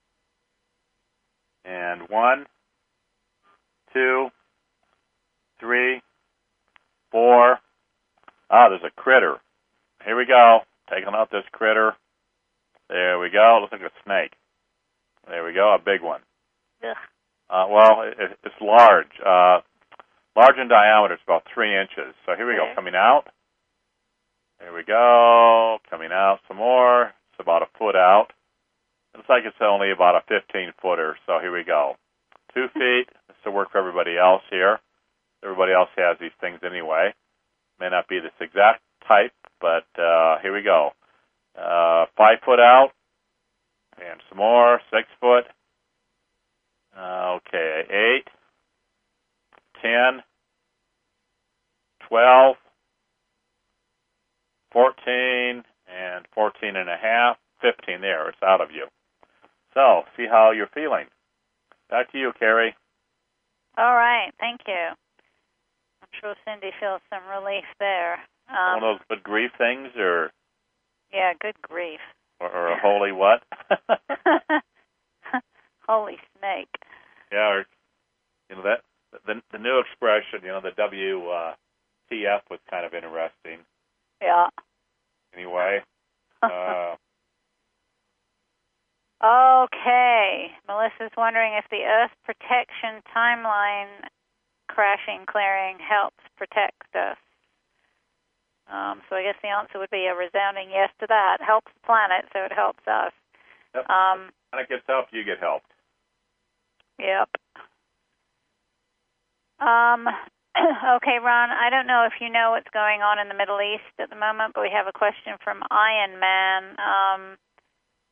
And one, two, three, four. Ah, there's a critter. Here we go. Taking out this critter. There we go. Looks like a snake. There we go. A big one. Ugh. Uh, well, it, it's large. Uh, large in diameter. It's about three inches. So here we Okay. go. Coming out. There we go. Coming out some more. It's about a foot out. Looks like it's only about a fifteen-footer. So here we go. Two feet. This will work for everybody else here. Everybody else has these things anyway. May not be this exact type, but uh, here we go. Uh, five foot out. And some more. Six foot. Okay, eight, ten, twelve, fourteen, and fourteen and a half, fifteen. There, it's out of you. So, see how you're feeling. Back to you, Carrie. All right, thank you. I'm sure Cindy feels some relief there. Um, One of those good grief things, or yeah, good grief. or, or a holy what? Holy snake. Yeah, or, you know, that the the new expression, you know, the W T F was kind of interesting. Yeah. Anyway. Uh, Okay. Melissa's wondering if the Earth protection timeline crashing clearing helps protect us. Um, so I guess the answer would be a resounding yes to that. Helps the planet, so it helps us. Yep. Um, when it gets help, you get helped. Yep. Um, okay, Ron, I don't know if you know what's going on in the Middle East at the moment, but we have a question from Iron Man. Um,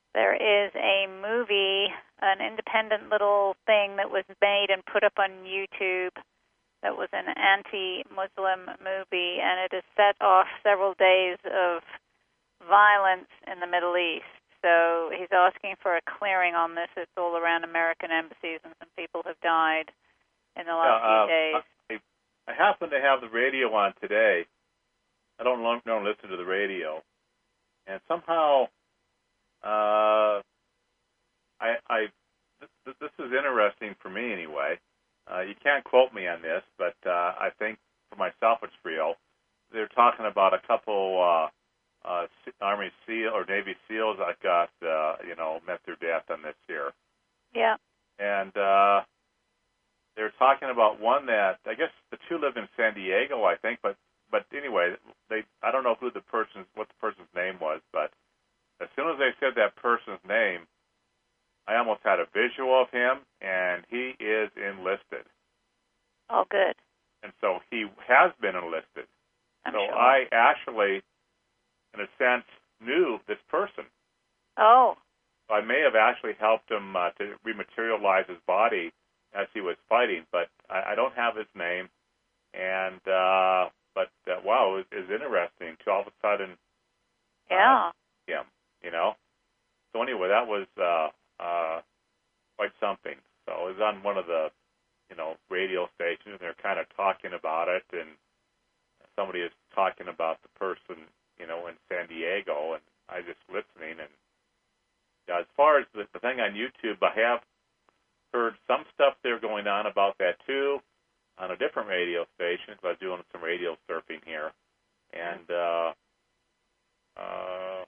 there is a movie, an independent little thing that was made and put up on YouTube that was an anti-Muslim movie, and it has set off several days of violence in the Middle East. So he's asking for a clearing on this. It's all around American embassies, and some people have died in the last yeah, uh, few days. I, I happen to have the radio on today. I don't, don't listen to the radio. And somehow, uh, I, I this, this is interesting for me anyway. Uh, you can't quote me on this, but uh, I think for myself it's real. They're talking about a couple uh, uh, Army SEAL or Navy SEALs that got, uh, you know, met their death on this here. Yeah. And uh, they're talking about one that, I guess the two live in San Diego, I think, but but anyway, they I don't know who the person's what the person's name was, but as soon as they said that person's name, I almost had a visual of him, and he is enlisted. Oh, good. And so he has been enlisted. I'm so sure. I actually, in a sense, knew this person. Oh. So I may have actually helped him uh, to rematerialize his body as he was fighting, but I, I don't have his name. And uh, but uh, wow, it was interesting to all of a sudden, yeah, uh, him, you know. So anyway, that was uh, uh, quite something. So it was on one of the, you know, radio stations, and they're kind of talking about it, and somebody is talking about the person, you know, in San Diego, and I was just listening. And yeah, as far as the, the thing on YouTube, I have heard some stuff there going on about that too, on a different radio station, because I was doing some radio surfing here. And, uh, uh,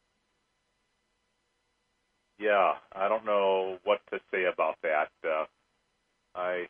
yeah, I don't know what to say about that. Uh, I,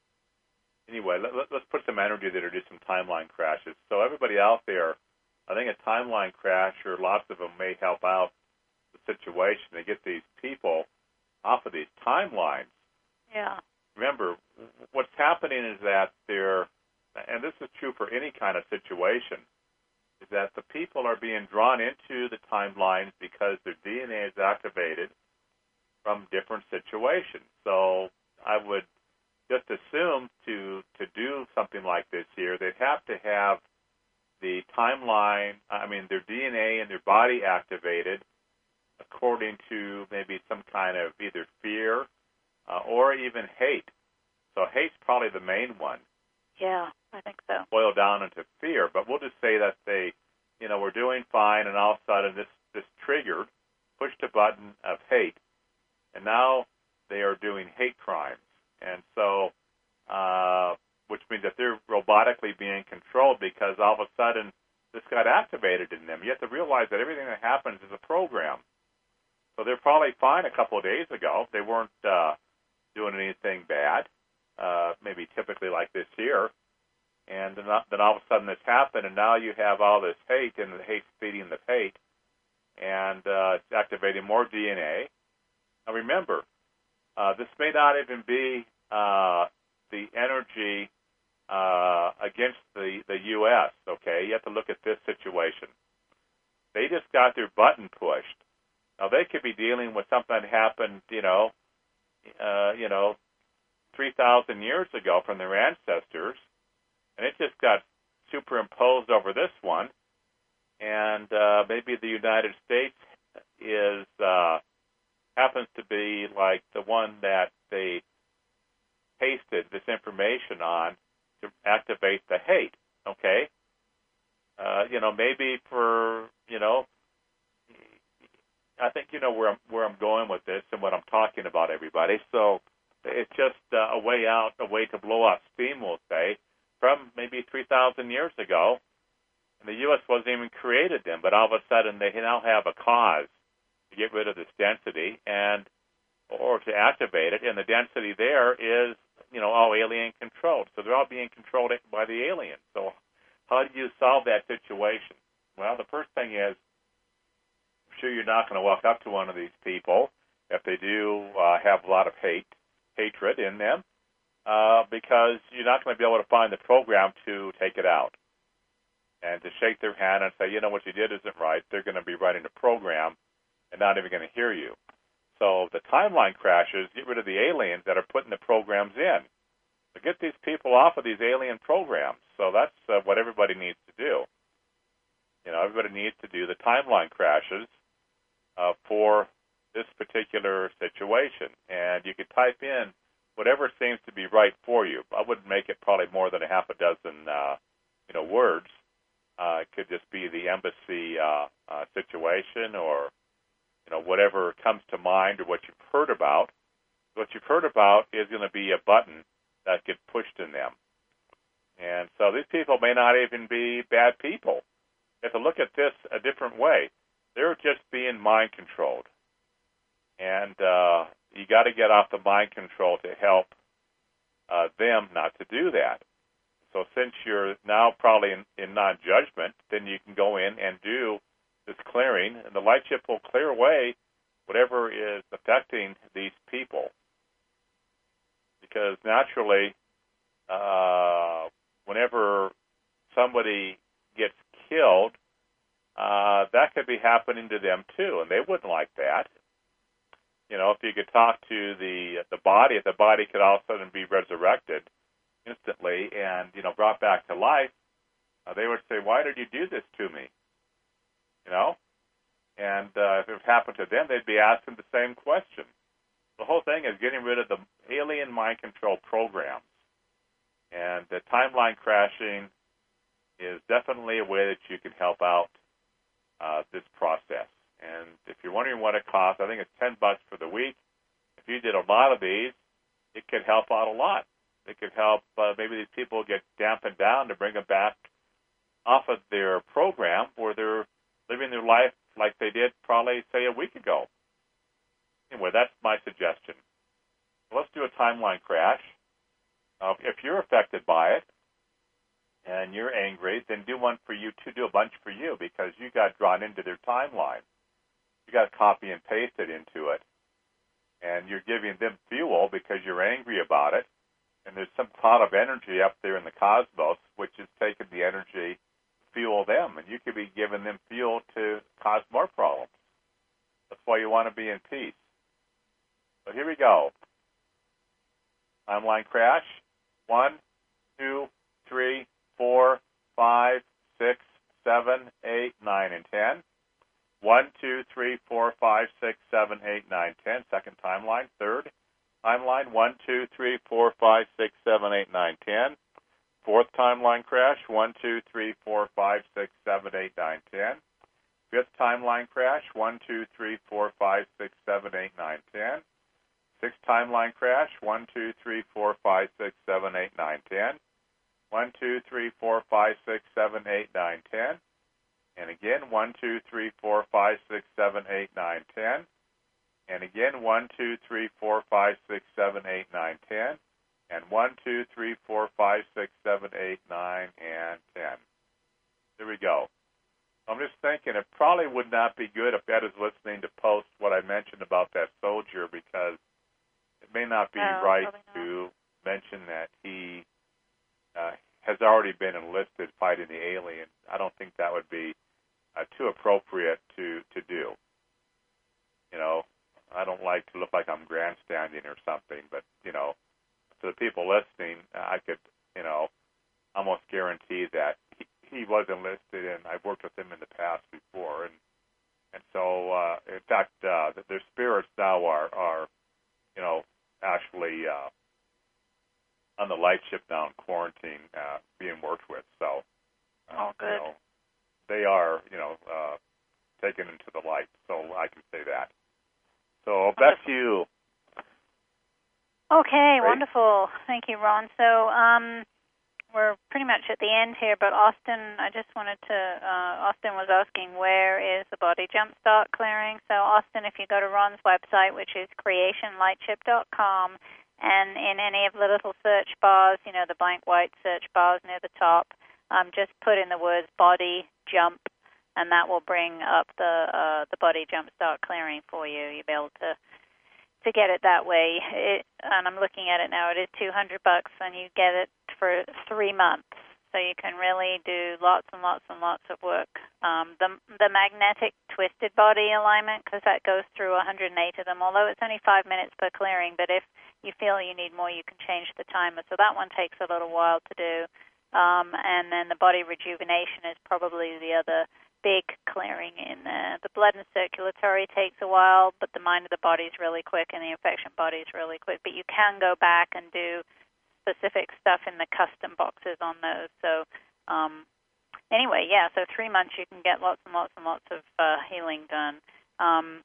anyway, let, let, let's put some energy there to do some timeline crashes. So everybody out there, I think a timeline crash, or lots of them, may help out the situation to get these people off of these timelines. Yeah. Remember, what's happening is that they're, and this is true for any kind of situation, is that the people are being drawn into the timelines because their D N A is activated from different situations. So I would just assume to, to do something like this here, they'd have to have the timeline, I mean, their D N A and their body activated according to maybe some kind of either fear uh, or even hate. So hate's probably the main one. Yeah, I think so. Boil down into fear, but we'll just say that they, you know, were doing fine, and all of a sudden this, this triggered, pushed a button of hate, and now they are doing hate crimes. And so, uh, which means that they're robotically being controlled because all of a sudden this got activated in them. You have to realize that everything that happens is a program. So they're probably fine a couple of days ago. They weren't uh, doing anything bad, uh, maybe typically like this here. And then, then all of a sudden this happened, and now you have all this hate, and the hate's feeding the hate, and uh, it's activating more D N A. Now remember, uh, this may not even be uh, the energy uh, against the, the U S, okay? You have to look at this situation. They just got their button pushed. Now, they could be dealing with something that happened, you know, uh, you know, three thousand years ago from their ancestors, and it just got superimposed over this one. And uh, maybe the United States is uh, happens to be like the one that they pasted this information on to activate the hate. Okay, uh, you know, maybe for you know. I think you know where I'm where I'm going with this and what I'm talking about, everybody. So it's just uh, a way out, a way to blow off steam, we'll say, from maybe three thousand years ago. And the U S wasn't even created then, but all of a sudden they now have a cause to get rid of this density and or to activate it, and the density there is you know all alien controlled. So they're all being controlled by the aliens. So how do you solve that situation? Well, the first thing is, sure you're not going to walk up to one of these people if they do uh, have a lot of hate, hatred in them, uh, because you're not going to be able to find the program to take it out. And to shake their hand and say, you know, what you did isn't right, they're going to be writing a program and not even going to hear you. so the timeline crashes get rid of the aliens that are putting the programs in. So get these people off of these alien programs. So that's uh, what everybody needs to do. You know, everybody needs to do the timeline crashes uh, for this particular situation. And you could type in whatever seems to be right for you. I wouldn't make it probably more than a half a dozen, uh, you know, words. Uh, it could just be the embassy uh, uh, situation, or you know, whatever comes to mind, or what you've heard about. What you've heard about is going to be a button that gets pushed in them. And so these people may not even be bad people. You have to look at this a different way. They're just being mind controlled. And uh, you got to get off the mind control to help uh, them not to do that. So since you're now probably in, in non-judgment, then you can go in and do this clearing, and the light ship will clear away whatever is affecting these people. Because naturally, uh, whenever somebody gets killed, uh, that could be happening to them too, and they wouldn't like that. You know, if you could talk to the the body, if the body could all of a sudden be resurrected instantly and, you know, brought back to life, uh, they would say, why did you do this to me? You know? And uh, if it happened to them, they'd be asking the same question. The whole thing is getting rid of the alien mind control programs. And the timeline crashing is definitely a way that you can help out uh, this process. And if you're wondering what it costs, I think it's ten bucks for the week. If you did a lot of these, it could help out a lot. It could help uh, maybe these people get dampened down to bring them back off of their program where they're living their life like they did probably, say, a week ago. Anyway, that's my suggestion. Let's do a timeline crash. Uh, if you're affected by it and you're angry, then do one for you too. Do a bunch for you because you got drawn into their timeline. You got to copy and paste it into it. And you're giving them fuel because you're angry about it. And there's some cloud of energy up there in the cosmos which is taking the energy to fuel them. And you could be giving them fuel to cause more problems. That's why you want to be in peace. So here we go. Timeline crash. One, two, three, four, five, six, seven, eight, nine, and ten. One, two, three, four, five, six, seven, eight, nine, ten. Second timeline. Third timeline. One, two, three, four, five, six, seven, eight, nine, ten. Fourth timeline crash. One, two, three, four, five, six, seven, eight, nine, ten. Fifth timeline crash. One, two, three, four, five, six, seven, eight, nine, ten. Sixth timeline crash. One, two, three, four, five, six, seven, eight, nine, ten. One, two, three, four, five, six, seven, eight, nine, ten. And again, one, two, three, four, five, six, seven, eight, nine, ten. And again, one, two, three, four, five, six, seven, eight, nine, ten. And one, two, three, four, five, six, seven, eight, nine, and ten. There we go. I'm just thinking it probably would not be good if Ed is listening to post what I mentioned about that soldier, because it may not be no, right not. to mention that he uh, has already been enlisted fighting the aliens. I don't think that would be uh, too appropriate to, to do. You know, I don't like to look like I'm grandstanding or something, but, you know, to the people listening, I could, you know, almost guarantee that he, he was enlisted, and I've worked with him in the past before. And and so, uh, in fact, uh, their spirits now are, are you know, actually uh, on the light ship now in quarantine uh, being worked with. So, uh, oh, good. you know, they are, you know, uh, taken into the light. So I can say that. So back to you. Okay, Great. Wonderful. Thank you, Ron. So um, we're pretty much at the end here, but Austin, I just wanted to, uh, Austin was asking where is the body jumpstart clearing. So Austin, if you go to Ron's website, which is creation lightship dot com, and in any of the little search bars, you know, the blank white search bars near the top, um, just put in the words body jump, and that will bring up the uh, the body jumpstart clearing for you. You'll be able to to get it that way. It, and I'm looking at it now. It is two hundred bucks, and you get it for three months. So you can really do lots and lots and lots of work. Um, the the magnetic twisted body alignment because that goes through one hundred eight of them, although it's only five minutes per clearing. But if you feel you need more, you can change the timer. So that one takes a little while to do. Um, and then the body rejuvenation is probably the other big clearing in there. The blood and circulatory takes a while, but the mind of the body is really quick and the infection body is really quick. But you can go back and do specific stuff in the custom boxes on those. So um, anyway, yeah, so three months you can get lots and lots and lots of uh, healing done. Um,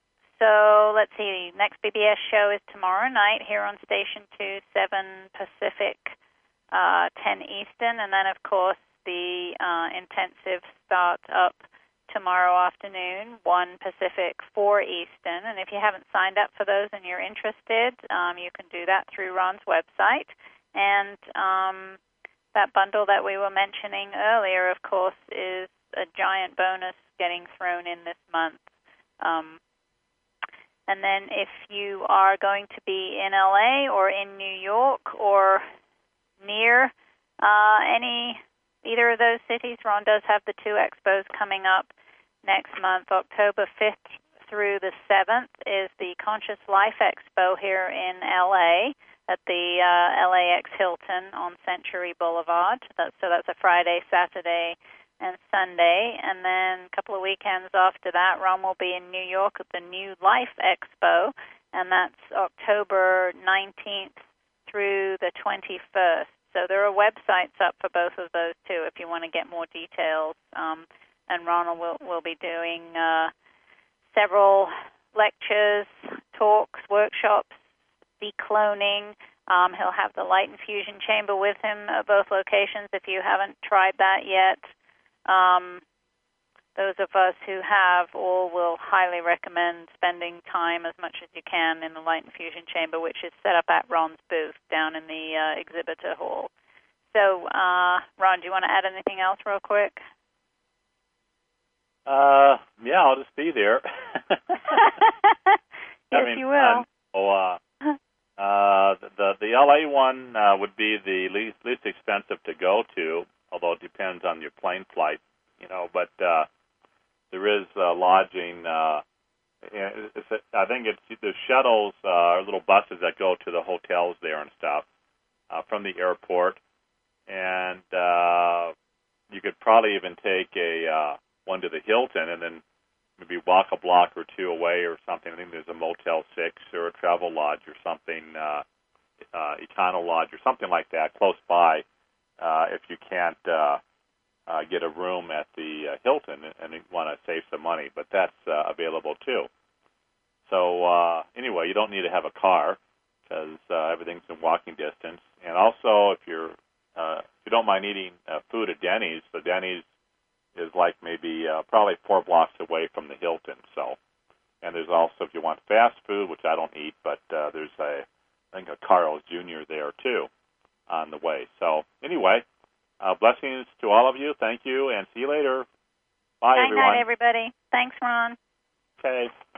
so let's see, next B B S show is tomorrow night here on Station two, seven Pacific, uh, ten Eastern, and then, of course, the uh, intensive starts up tomorrow afternoon, one Pacific, four Eastern. And if you haven't signed up for those and you're interested, um, you can do that through Ron's website. And um, that bundle that we were mentioning earlier, of course, is a giant bonus getting thrown in this month. Um, and then if you are going to be in L A or in New York or near uh, any... either of those cities, Ron does have the two expos coming up next month. October fifth through the seventh is the Conscious Life Expo here in L A at the uh, L A X Hilton on Century Boulevard. That's, so that's a Friday, Saturday, and Sunday. And then a couple of weekends after that, Ron will be in New York at the New Life Expo, and that's October nineteenth through the twenty-first. So there are websites up for both of those, too, if you want to get more details. Um, and Ronald will, will be doing uh, several lectures, talks, workshops, decloning. Um, he'll have the light infusion chamber with him at both locations if you haven't tried that yet. Um, those of us who have all will highly recommend spending time as much as you can in the light infusion chamber, which is set up at Ron's booth down in the uh, exhibitor hall. So, uh, Ron, do you want to add anything else real quick? Uh, yeah, I'll just be there. yes, I mean, you will. Uh, oh, uh, uh, the the L A one uh, would be the least least expensive to go to, although it depends on your plane flight, you know. But uh, there is uh, lodging. Uh, it's a, I think it's the shuttles, uh, little buses that go to the hotels there and stuff uh, from the airport, and uh, you could probably even take a uh, one to the Hilton and then maybe walk a block or two away or something. I think there's a Motel six or a Travel Lodge or something, uh, uh, Econo Lodge or something like that close by uh, if you can't uh, uh, get a room at the uh, Hilton and you want to save some money. But that's uh, available too. So uh, anyway, you don't need to have a car because uh, everything's in walking distance. And also, if you're uh, if you don't mind eating uh, food at Denny's, the Denny's is like maybe uh, probably four blocks away from the Hilton. So, and there's also, if you want fast food, which I don't eat, but uh, there's a, I think a Carl's Junior there too on the way. So anyway, uh, blessings to all of you. Thank you, and see you later. Bye, Night, everyone. night, everybody. Thanks, Ron. Okay.